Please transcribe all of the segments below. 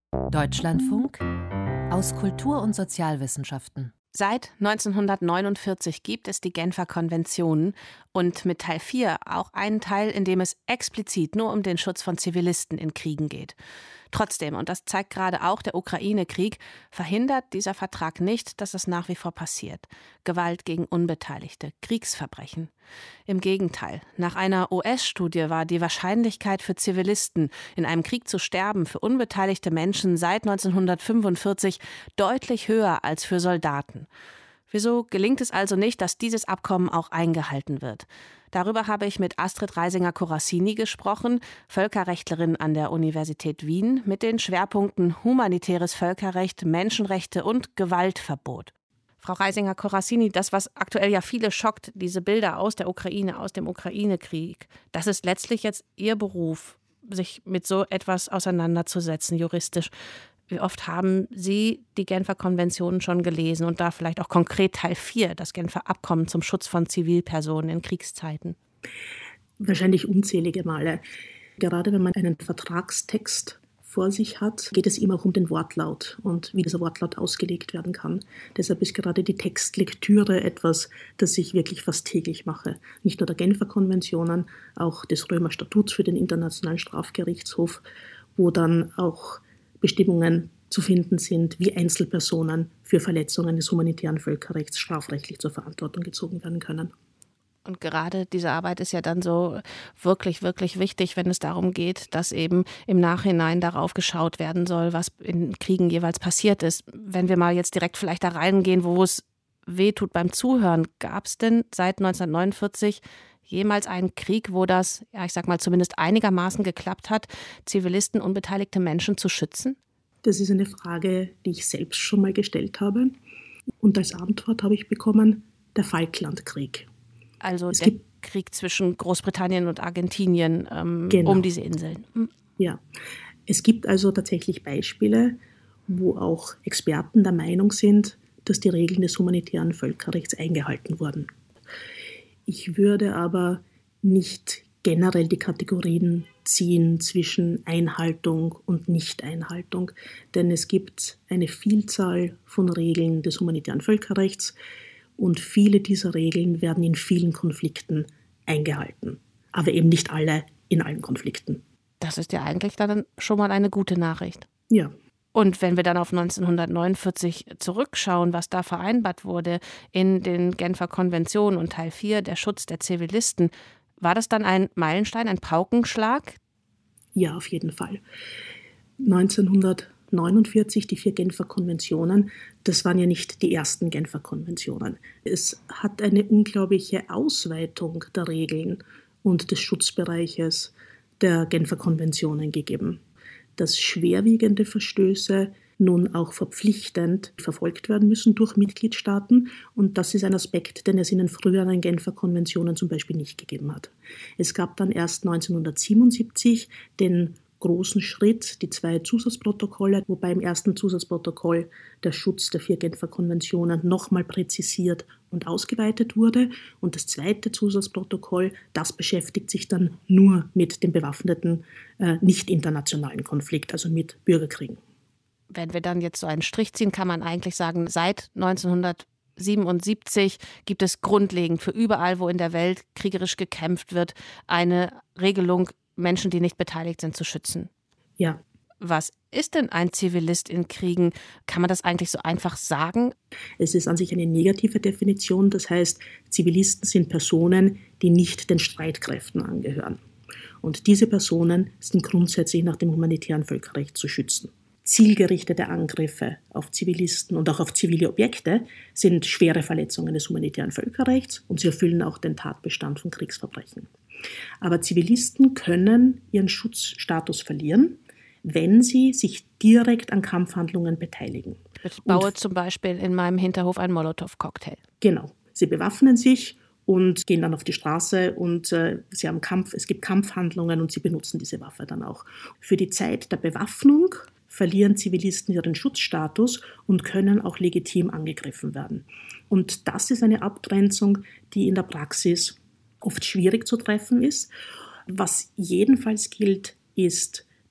Deutschlandfunk aus Kultur- und Sozialwissenschaften. Seit 1949 gibt es die Genfer Konventionen und mit Teil 4 auch einen Teil, in dem es explizit nur um den Schutz von Zivilisten in Kriegen geht. Trotzdem, und das zeigt gerade auch der Ukraine-Krieg, verhindert dieser Vertrag nicht, dass es nach wie vor passiert. Gewalt gegen Unbeteiligte, Kriegsverbrechen. Im Gegenteil, nach einer US-Studie war die Wahrscheinlichkeit für Zivilisten, in einem Krieg zu sterben, für unbeteiligte Menschen seit 1945 deutlich höher als für Soldaten. Wieso gelingt es also nicht, dass dieses Abkommen auch eingehalten wird? Darüber habe ich mit Astrid Reisinger-Corassini gesprochen, Völkerrechtlerin an der Universität Wien, mit den Schwerpunkten humanitäres Völkerrecht, Menschenrechte und Gewaltverbot. Frau Reisinger-Corassini, das, was aktuell ja viele schockt, diese Bilder aus der Ukraine, aus dem Ukraine-Krieg, das ist letztlich jetzt Ihr Beruf, sich mit so etwas auseinanderzusetzen, juristisch. Wie oft haben Sie die Genfer Konventionen schon gelesen und da vielleicht auch konkret Teil 4, das Genfer Abkommen zum Schutz von Zivilpersonen in Kriegszeiten? Wahrscheinlich unzählige Male. Gerade wenn man einen Vertragstext vor sich hat, geht es immer auch um den Wortlaut und wie dieser Wortlaut ausgelegt werden kann. Deshalb ist gerade die Textlektüre etwas, das ich wirklich fast täglich mache. Nicht nur der Genfer Konventionen, auch des Römer Statuts für den Internationalen Strafgerichtshof, wo dann auch Bestimmungen zu finden sind, wie Einzelpersonen für Verletzungen des humanitären Völkerrechts strafrechtlich zur Verantwortung gezogen werden können. Und gerade diese Arbeit ist ja dann so wirklich, wirklich wichtig, wenn es darum geht, dass eben im Nachhinein darauf geschaut werden soll, was in Kriegen jeweils passiert ist. Wenn wir mal jetzt direkt vielleicht da reingehen, wo es weh tut beim Zuhören, gab es denn seit 1949 jemals einen Krieg, wo das, ja, ich sag mal, zumindest einigermaßen geklappt hat, Zivilisten, unbeteiligte Menschen zu schützen? Das ist eine Frage, die ich selbst schon mal gestellt habe. Und als Antwort habe ich bekommen, der Falklandkrieg. Also der Krieg zwischen Großbritannien und Argentinien genau. Um diese Inseln. Ja, es gibt also tatsächlich Beispiele, wo auch Experten der Meinung sind, dass die Regeln des humanitären Völkerrechts eingehalten wurden. Ich würde aber nicht generell die Kategorien ziehen zwischen Einhaltung und Nichteinhaltung, denn es gibt eine Vielzahl von Regeln des humanitären Völkerrechts und viele dieser Regeln werden in vielen Konflikten eingehalten, aber eben nicht alle in allen Konflikten. Das ist ja eigentlich dann schon mal eine gute Nachricht. Ja. Und wenn wir dann auf 1949 zurückschauen, was da vereinbart wurde in den Genfer Konventionen und Teil 4, der Schutz der Zivilisten, war das dann ein Meilenstein, ein Paukenschlag? Ja, auf jeden Fall. 1949, die 4 Genfer Konventionen, das waren ja nicht die ersten Genfer Konventionen. Es hat eine unglaubliche Ausweitung der Regeln und des Schutzbereiches der Genfer Konventionen gegeben, dass schwerwiegende Verstöße nun auch verpflichtend verfolgt werden müssen durch Mitgliedstaaten. Und das ist ein Aspekt, den es in den früheren Genfer Konventionen zum Beispiel nicht gegeben hat. Es gab dann erst 1977 den großen Schritt, die 2 Zusatzprotokolle, wobei im ersten Zusatzprotokoll der Schutz der 4 Genfer Konventionen nochmal präzisiert und ausgeweitet wurde. Und das zweite Zusatzprotokoll, das beschäftigt sich dann nur mit dem bewaffneten, nicht internationalen Konflikt, also mit Bürgerkriegen. Wenn wir dann jetzt so einen Strich ziehen, kann man eigentlich sagen, seit 1977 gibt es grundlegend für überall, wo in der Welt kriegerisch gekämpft wird, eine Regelung, Menschen, die nicht beteiligt sind, zu schützen. Ja. Was ist denn ein Zivilist in Kriegen? Kann man das eigentlich so einfach sagen? Es ist an sich eine negative Definition. Das heißt, Zivilisten sind Personen, die nicht den Streitkräften angehören. Und diese Personen sind grundsätzlich nach dem humanitären Völkerrecht zu schützen. Zielgerichtete Angriffe auf Zivilisten und auch auf zivile Objekte sind schwere Verletzungen des humanitären Völkerrechts und sie erfüllen auch den Tatbestand von Kriegsverbrechen. Aber Zivilisten können ihren Schutzstatus verlieren, wenn sie sich direkt an Kampfhandlungen beteiligen. Ich baue zum Beispiel in meinem Hinterhof einen Molotow-Cocktail. Genau. Sie bewaffnen sich und gehen dann auf die Straße und sie haben es gibt Kampfhandlungen und sie benutzen diese Waffe dann auch. Für die Zeit der Bewaffnung verlieren Zivilisten ihren Schutzstatus und können auch legitim angegriffen werden. Und das ist eine Abgrenzung, die in der Praxis oft schwierig zu treffen ist. Was jedenfalls gilt, ist,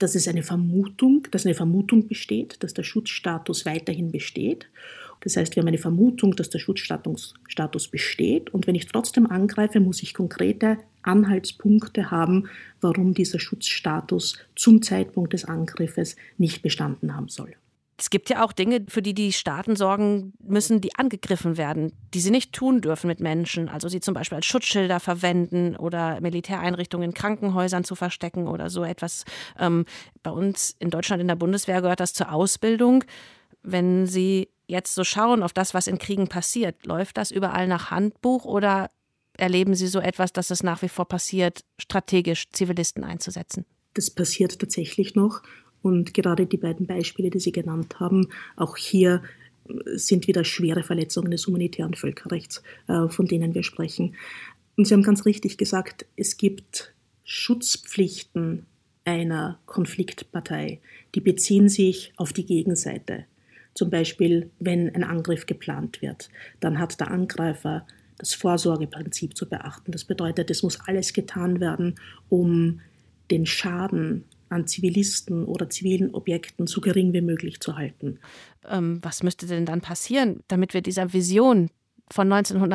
dass eine Vermutung besteht, dass der Schutzstatus weiterhin besteht. Das heißt, wir haben eine Vermutung, dass der Schutzstatus besteht. Und wenn ich trotzdem angreife, muss ich konkrete Anhaltspunkte haben, warum dieser Schutzstatus zum Zeitpunkt des Angriffes nicht bestanden haben soll. Es gibt ja auch Dinge, für die die Staaten sorgen müssen, die angegriffen werden, die sie nicht tun dürfen mit Menschen. Also sie zum Beispiel als Schutzschilder verwenden oder Militäreinrichtungen in Krankenhäusern zu verstecken oder so etwas. Bei uns in Deutschland in der Bundeswehr gehört das zur Ausbildung. Wenn Sie jetzt so schauen auf das, was in Kriegen passiert, läuft das überall nach Handbuch oder erleben Sie so etwas, dass es nach wie vor passiert, strategisch Zivilisten einzusetzen? Das passiert tatsächlich noch. Und gerade die beiden Beispiele, die Sie genannt haben, auch hier sind wieder schwere Verletzungen des humanitären Völkerrechts, von denen wir sprechen. Und Sie haben ganz richtig gesagt, es gibt Schutzpflichten einer Konfliktpartei, die beziehen sich auf die Gegenseite. Zum Beispiel, wenn ein Angriff geplant wird, dann hat der Angreifer das Vorsorgeprinzip zu beachten. Das bedeutet, es muss alles getan werden, um den Schaden an Zivilisten oder zivilen Objekten so gering wie möglich zu halten. Was müsste denn dann passieren, damit wir dieser Vision von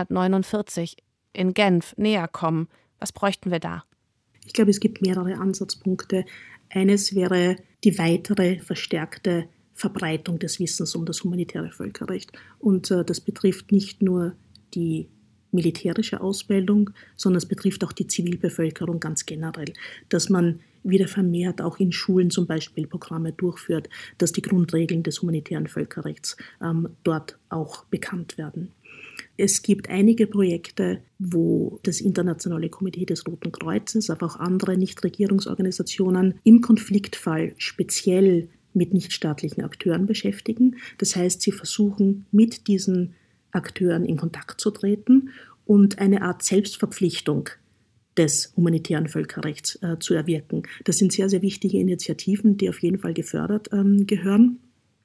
1949 in Genf näher kommen? Was bräuchten wir da? Ich glaube, es gibt mehrere Ansatzpunkte. Eines wäre die weitere, verstärkte Verbreitung des Wissens um das humanitäre Völkerrecht. Und das betrifft nicht nur die militärische Ausbildung, sondern es betrifft auch die Zivilbevölkerung ganz generell, dass man wieder vermehrt auch in Schulen zum Beispiel Programme durchführt, dass die Grundregeln des humanitären Völkerrechts dort auch bekannt werden. Es gibt einige Projekte, wo das Internationale Komitee des Roten Kreuzes, aber auch andere Nichtregierungsorganisationen im Konfliktfall speziell mit nichtstaatlichen Akteuren beschäftigen. Das heißt, sie versuchen mit diesen Akteuren in Kontakt zu treten und eine Art Selbstverpflichtung des humanitären Völkerrechts zu erwirken. Das sind sehr, sehr wichtige Initiativen, die auf jeden Fall gefördert gehören.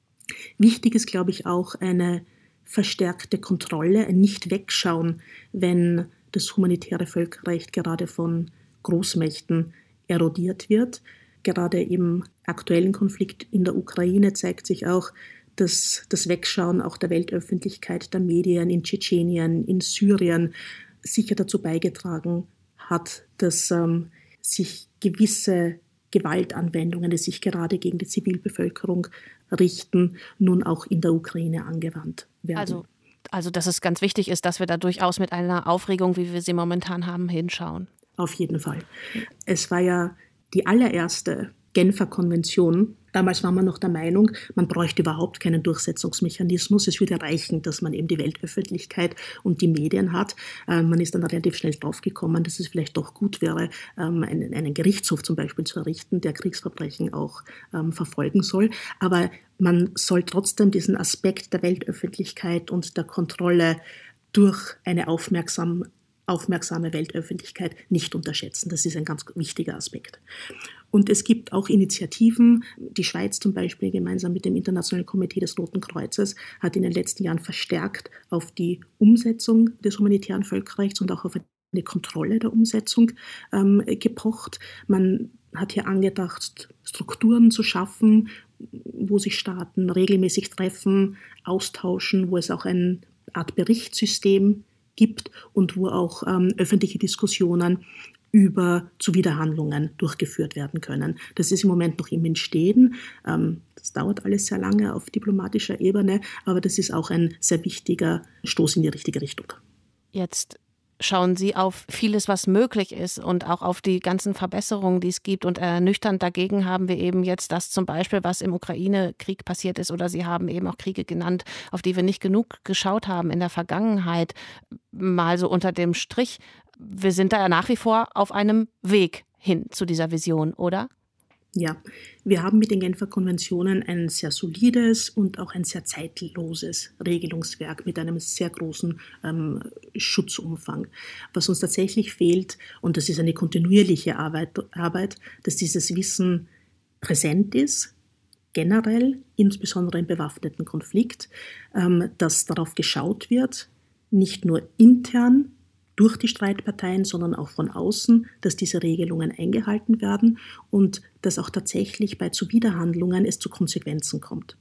Wichtig ist, glaube ich, auch eine verstärkte Kontrolle, ein Nicht-Wegschauen, wenn das humanitäre Völkerrecht gerade von Großmächten erodiert wird. Gerade im aktuellen Konflikt in der Ukraine zeigt sich auch, dass das Wegschauen auch der Weltöffentlichkeit, der Medien in Tschetschenien, in Syrien sicher dazu beigetragen hat, dass sich gewisse Gewaltanwendungen, die sich gerade gegen die Zivilbevölkerung richten, nun auch in der Ukraine angewandt werden. Also dass es ganz wichtig ist, dass wir da durchaus mit einer Aufregung, wie wir sie momentan haben, hinschauen. Auf jeden Fall. Es war ja die allererste Genfer Konvention. Damals war man noch der Meinung, man bräuchte überhaupt keinen Durchsetzungsmechanismus. Es würde reichen, dass man eben die Weltöffentlichkeit und die Medien hat. Man ist dann relativ schnell draufgekommen, dass es vielleicht doch gut wäre, einen Gerichtshof zum Beispiel zu errichten, der Kriegsverbrechen auch verfolgen soll. Aber man soll trotzdem diesen Aspekt der Weltöffentlichkeit und der Kontrolle durch eine aufmerksame Weltöffentlichkeit nicht unterschätzen. Das ist ein ganz wichtiger Aspekt. Und es gibt auch Initiativen. Die Schweiz zum Beispiel gemeinsam mit dem Internationalen Komitee des Roten Kreuzes hat in den letzten Jahren verstärkt auf die Umsetzung des humanitären Völkerrechts und auch auf eine Kontrolle der Umsetzung gepocht. Man hat hier angedacht, Strukturen zu schaffen, wo sich Staaten regelmäßig treffen, austauschen, wo es auch eine Art Berichtssystem gibt und wo auch öffentliche Diskussionen über Zuwiderhandlungen durchgeführt werden können. Das ist im Moment noch im Entstehen. Das dauert alles sehr lange auf diplomatischer Ebene, aber das ist auch ein sehr wichtiger Stoß in die richtige Richtung. Jetzt schauen Sie auf vieles, was möglich ist und auch auf die ganzen Verbesserungen, die es gibt. Und ernüchternd dagegen haben wir eben jetzt das zum Beispiel, was im Ukraine-Krieg passiert ist. Oder Sie haben eben auch Kriege genannt, auf die wir nicht genug geschaut haben in der Vergangenheit. Mal so unter dem Strich. Wir sind da ja nach wie vor auf einem Weg hin zu dieser Vision, oder? Ja, wir haben mit den Genfer Konventionen ein sehr solides und auch ein sehr zeitloses Regelungswerk mit einem sehr großen Schutzumfang. Was uns tatsächlich fehlt, und das ist eine kontinuierliche Arbeit, dass dieses Wissen präsent ist, generell, insbesondere im bewaffneten Konflikt, dass darauf geschaut wird, nicht nur intern durch die Streitparteien, sondern auch von außen, dass diese Regelungen eingehalten werden und dass auch tatsächlich bei Zuwiderhandlungen es zu Konsequenzen kommt.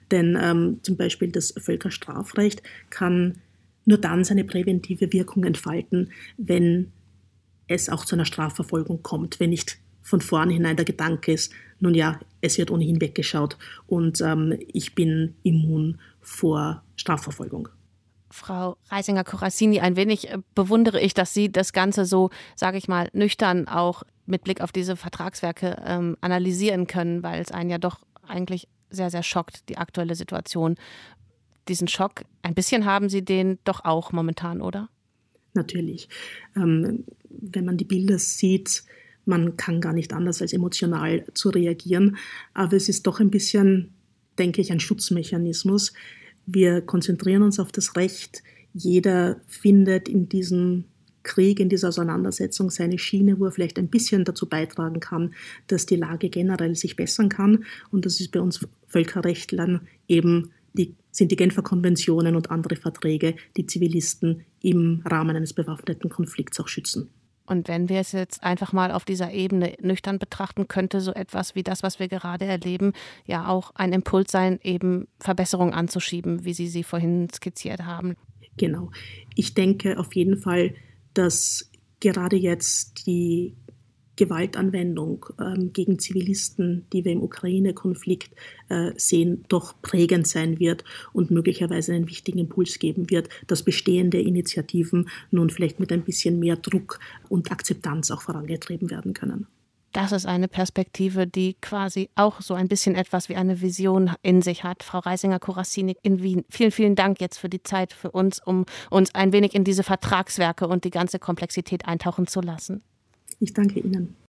Denn zum Beispiel das Völkerstrafrecht kann nur dann seine präventive Wirkung entfalten, wenn es auch zu einer Strafverfolgung kommt, wenn nicht von vornherein der Gedanke ist, nun ja, es wird ohnehin weggeschaut und ich bin immun vor Strafverfolgung. Frau Reisinger-Corassini, ein wenig bewundere ich, dass Sie das Ganze so, sage ich mal, nüchtern auch mit Blick auf diese Vertragswerke analysieren können, weil es einen ja doch eigentlich sehr, sehr schockt, die aktuelle Situation. Diesen Schock, ein bisschen haben Sie den doch auch momentan, oder? Natürlich. Wenn man die Bilder sieht, man kann gar nicht anders als emotional zu reagieren. Aber es ist doch ein bisschen, denke ich, ein Schutzmechanismus. Wir konzentrieren uns auf das Recht. Jeder findet in diesem Krieg, in dieser Auseinandersetzung seine Schiene, wo er vielleicht ein bisschen dazu beitragen kann, dass die Lage generell sich bessern kann. Und das ist bei uns Völkerrechtlern eben sind die Genfer Konventionen und andere Verträge, die Zivilisten im Rahmen eines bewaffneten Konflikts auch schützen. Und wenn wir es jetzt einfach mal auf dieser Ebene nüchtern betrachten, könnte so etwas wie das, was wir gerade erleben, ja auch ein Impuls sein, eben Verbesserungen anzuschieben, wie Sie vorhin skizziert haben. Genau. Ich denke auf jeden Fall, dass gerade jetzt die Gewaltanwendung gegen Zivilisten, die wir im Ukraine-Konflikt sehen, doch prägend sein wird und möglicherweise einen wichtigen Impuls geben wird, dass bestehende Initiativen nun vielleicht mit ein bisschen mehr Druck und Akzeptanz auch vorangetrieben werden können. Das ist eine Perspektive, die quasi auch so ein bisschen etwas wie eine Vision in sich hat. Frau Reisinger-Corassini in Wien, vielen, vielen Dank jetzt für die Zeit für uns, um uns ein wenig in diese Vertragswerke und die ganze Komplexität eintauchen zu lassen. Ich danke Ihnen.